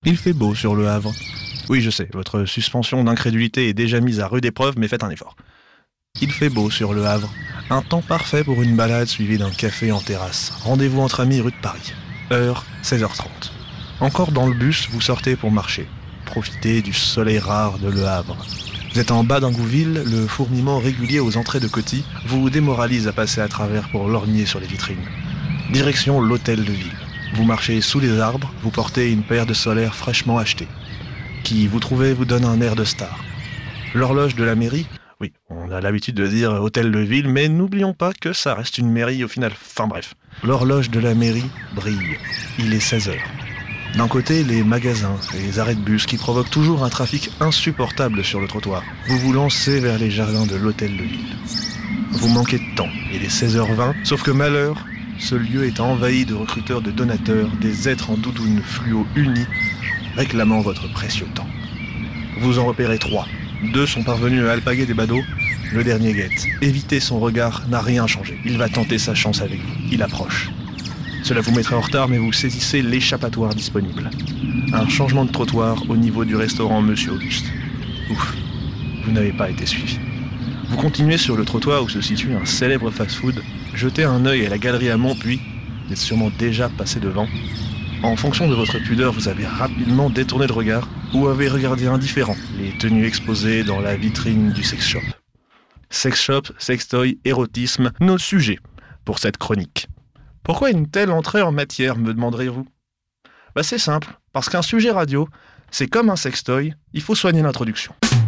Il fait beau sur le Havre. Oui, je sais, votre suspension d'incrédulité est déjà mise à rude épreuve, mais faites un effort. Il fait beau sur le Havre. Un temps parfait pour une balade suivie d'un café en terrasse. Rendez-vous entre amis rue de Paris. Heure 16h30. Encore dans le bus, vous sortez pour marcher. Profitez du soleil rare de Le Havre. Vous êtes en bas d'Ingouville, le fourmillement régulier aux entrées de Coty vous démoralise à passer à travers pour lorgner sur les vitrines. Direction l'hôtel de ville. Vous marchez sous les arbres, vous portez une paire de solaires fraîchement achetés, qui, vous trouvez, vous donne un air de star. L'horloge de la mairie, oui, on a l'habitude de dire hôtel de ville, mais n'oublions pas que ça reste une mairie au final. Enfin bref, l'horloge de la mairie brille. Il est 16h. D'un côté, les magasins et les arrêts de bus qui provoquent toujours un trafic insupportable sur le trottoir. Vous vous lancez vers les jardins de l'hôtel de ville. Vous manquez de temps, il est 16h20, sauf que malheur, ce lieu est envahi de recruteurs de donateurs, des êtres en doudoune fluo unis, réclamant votre précieux temps. Vous en repérez 3. 2 sont parvenus à alpaguer des badauds, le dernier guette. Éviter son regard n'a rien changé. Il va tenter sa chance avec vous. Il approche. Cela vous mettrait en retard, mais vous saisissez l'échappatoire disponible. Un changement de trottoir au niveau du restaurant Monsieur Auguste. Ouf, vous n'avez pas été suivi. Vous continuez sur le trottoir où se situe un célèbre fast-food. Jetez un œil à la galerie amont, puis vous êtes sûrement déjà passé devant. En fonction de votre pudeur, vous avez rapidement détourné le regard ou avez regardé indifférent les tenues exposées dans la vitrine du sex shop. Sex shop, sextoy, érotisme, nos sujets pour cette chronique. Pourquoi une telle entrée en matière, me demanderez-vous ? C'est simple, parce qu'un sujet radio, c'est comme un sextoy, il faut soigner l'introduction.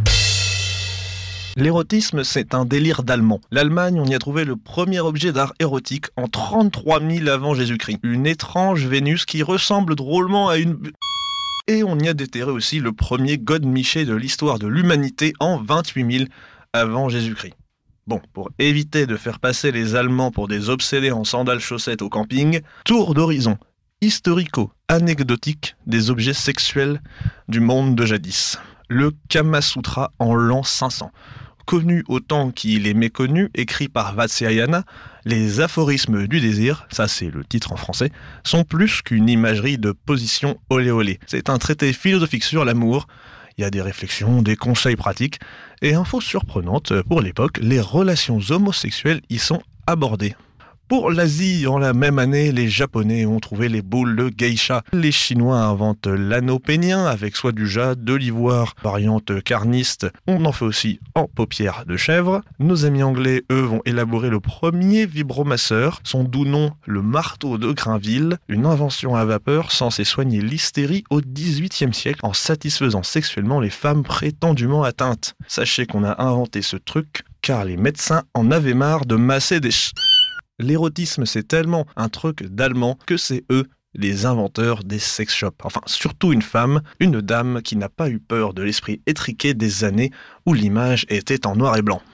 L'érotisme, c'est un délire d'Allemand. L'Allemagne, on y a trouvé le premier objet d'art érotique en 33 000 avant Jésus-Christ. Une étrange Vénus qui ressemble drôlement à une... Et on y a déterré aussi le premier godemiché de l'histoire de l'humanité en 28 000 avant Jésus-Christ. Bon, pour éviter de faire passer les Allemands pour des obsédés en sandales chaussettes au camping, tour d'horizon historico-anecdotique des objets sexuels du monde de jadis. Le Kama Sutra en l'an 500. Connu autant qu'il est méconnu, écrit par Vatsyayana, les aphorismes du désir, ça c'est le titre en français, sont plus qu'une imagerie de position olé olé. C'est un traité philosophique sur l'amour. Il y a des réflexions, des conseils pratiques, et info surprenante, pour l'époque, les relations homosexuelles y sont abordées. Pour l'Asie, en la même année, les Japonais ont trouvé les boules de geisha. Les Chinois inventent l'anneau pénien avec soit du jade, de l'ivoire, variante carniste. On en fait aussi en paupières de chèvre. Nos amis anglais, eux, vont élaborer le premier vibromasseur. Son doux nom, le marteau de Grainville, une invention à vapeur censée soigner l'hystérie au XVIIIe siècle en satisfaisant sexuellement les femmes prétendument atteintes. Sachez qu'on a inventé ce truc car les médecins en avaient marre de masser des L'érotisme, c'est tellement un truc d'allemand que c'est eux les inventeurs des sex shops. Enfin, surtout une femme, une dame qui n'a pas eu peur de l'esprit étriqué des années où l'image était en noir et blanc.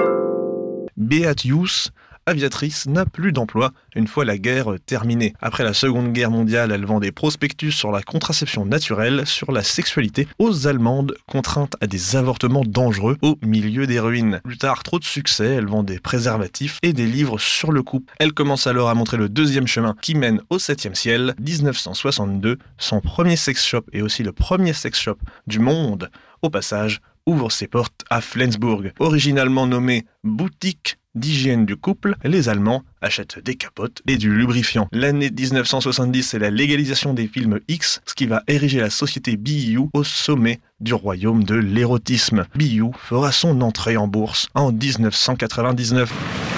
Beate Hughes, aviatrice, n'a plus d'emploi une fois la guerre terminée. Après la Seconde Guerre mondiale, elle vend des prospectus sur la contraception naturelle, sur la sexualité, aux Allemandes contraintes à des avortements dangereux au milieu des ruines. Plus tard, trop de succès, elle vend des préservatifs et des livres sur le couple. Elle commence alors à montrer le deuxième chemin qui mène au 7e ciel. 1962, son premier sex shop et aussi le premier sex shop du monde, au passage, ouvre ses portes à Flensburg. Originalement nommé boutique d'hygiène du couple, les Allemands achètent des capotes et du lubrifiant. L'année 1970, c'est la légalisation des films X, ce qui va ériger la société BU au sommet du royaume de l'érotisme. BU fera son entrée en bourse en 1999.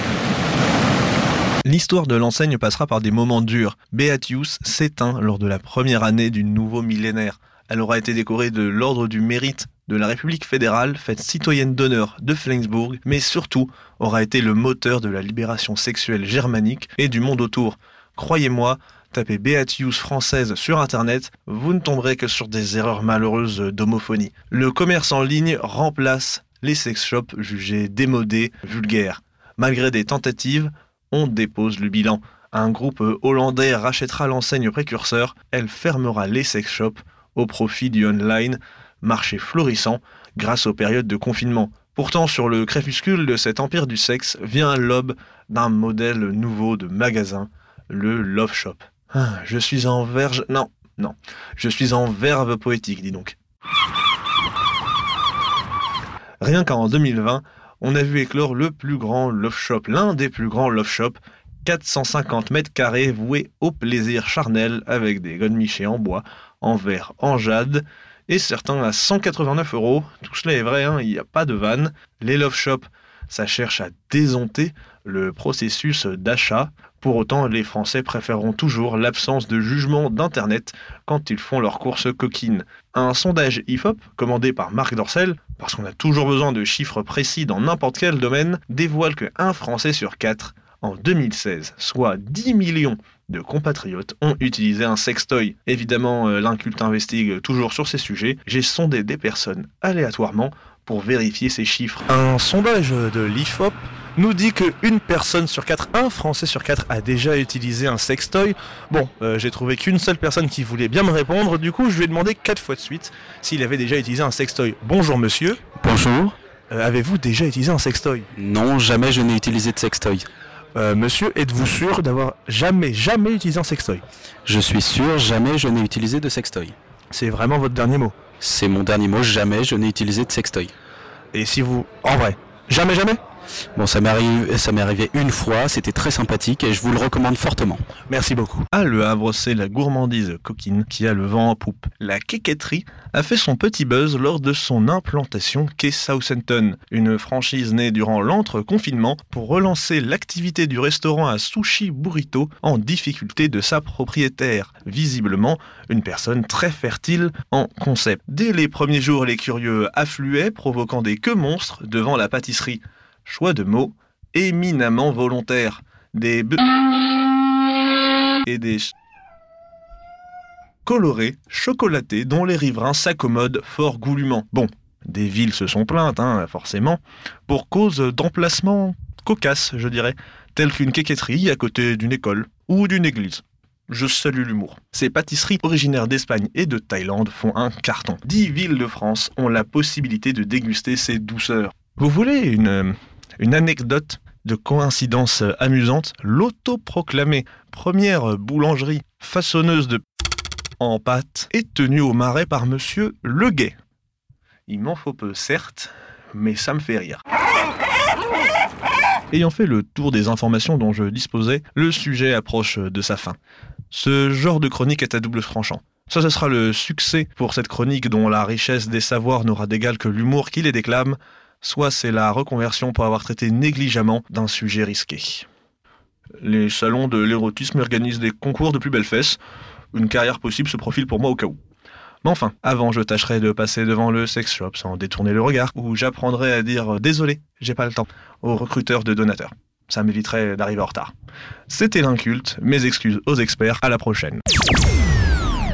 L'histoire de l'enseigne passera par des moments durs. Beate Hughes s'éteint lors de la première année du nouveau millénaire. Elle aura été décorée de l'Ordre du Mérite de la République fédérale, faite citoyenne d'honneur de Flensburg, mais surtout aura été le moteur de la libération sexuelle germanique et du monde autour. Croyez-moi, tapez Beate Hughes française sur internet, vous ne tomberez que sur des erreurs malheureuses d'homophonie. Le commerce en ligne remplace les sex shops jugés démodés, vulgaires. Malgré des tentatives, on dépose le bilan. Un groupe hollandais rachètera l'enseigne précurseur, elle fermera les sex shops au profit du online, marché florissant grâce aux périodes de confinement. Pourtant, sur le crépuscule de cet empire du sexe vient l'aube d'un modèle nouveau de magasin, le Love Shop. Je suis en verge... Non, Non, je suis en verve poétique, dis donc. Rien qu'en 2020, on a vu éclore le plus grand love shop, l'un des plus grands love shops, 450 mètres carrés voués au plaisir charnel avec des godemichés en bois, en verre, en jade, et certains à 189 €. Tout cela est vrai, il n'y a pas de vanne. Les love shops, ça cherche à désompter le processus d'achat. Pour autant, les Français préféreront toujours l'absence de jugement d'Internet quand ils font leurs courses coquines. Un sondage IFOP, commandé par Marc Dorcel, parce qu'on a toujours besoin de chiffres précis dans n'importe quel domaine, dévoile que 1 Français sur 4, en 2016, soit 10 millions de compatriotes, ont utilisé un sextoy. Évidemment, l'Inculte investigue toujours sur ces sujets. J'ai sondé des personnes aléatoirement pour vérifier ces chiffres. Un sondage de l'IFOP nous dit qu'une personne sur 4, un Français sur 4 a déjà utilisé un sextoy. Bon, j'ai trouvé qu'une seule personne qui voulait bien me répondre, du coup je lui ai demandé 4 fois de suite s'il avait déjà utilisé un sextoy. Bonjour monsieur. Bonjour. Avez-vous déjà utilisé un sextoy ? Non, jamais je n'ai utilisé de sextoy. Monsieur, êtes-vous sûr d'avoir jamais utilisé un sextoy ? Je suis sûr, jamais je n'ai utilisé de sextoy. C'est vraiment votre dernier mot ? C'est mon dernier mot, jamais je n'ai utilisé de sextoy. Et si vous... En vrai, jamais ? Bon, ça m'est arrivé une fois, c'était très sympathique et je vous le recommande fortement. Merci beaucoup. À Le Havre, c'est la gourmandise coquine qui a le vent en poupe. La quéquetterie a fait son petit buzz lors de son implantation quai Southampton, une franchise née durant l'entre-confinement pour relancer l'activité du restaurant à sushi burrito en difficulté de sa propriétaire. Visiblement, une personne très fertile en concept. Dès les premiers jours, les curieux affluaient, provoquant des queues monstres devant la pâtisserie. Choix de mots éminemment volontaires. Des b... et des colorés, chocolatés, dont les riverains s'accommodent fort goulûment. Bon, des villes se sont plaintes, forcément, pour cause d'emplacements cocasses, je dirais, tels qu'une quéquetterie à côté d'une école ou d'une église. Je salue l'humour. Ces pâtisseries originaires d'Espagne et de Thaïlande font un carton. 10 villes de France ont la possibilité de déguster ces douceurs. Vous voulez une anecdote de coïncidence amusante ? L'autoproclamée première boulangerie façonneuse de en pâte est tenue au Marais par monsieur Leguet. Il m'en faut peu, certes, mais ça me fait rire. Ayant fait le tour des informations dont je disposais, le sujet approche de sa fin. Ce genre de chronique est à double tranchant. Ça, ce sera le succès pour cette chronique dont la richesse des savoirs n'aura d'égal que l'humour qui les déclame, soit c'est la reconversion pour avoir traité négligemment d'un sujet risqué. Les salons de l'érotisme organisent des concours de plus belles fesses. Une carrière possible se profile pour moi au cas où. Mais enfin, avant je tâcherai de passer devant le sex shop sans détourner le regard, où j'apprendrai à dire « désolé, j'ai pas le temps » aux recruteurs de donateurs. Ça m'éviterait d'arriver en retard. C'était l'Inculte, mes excuses aux experts, à la prochaine.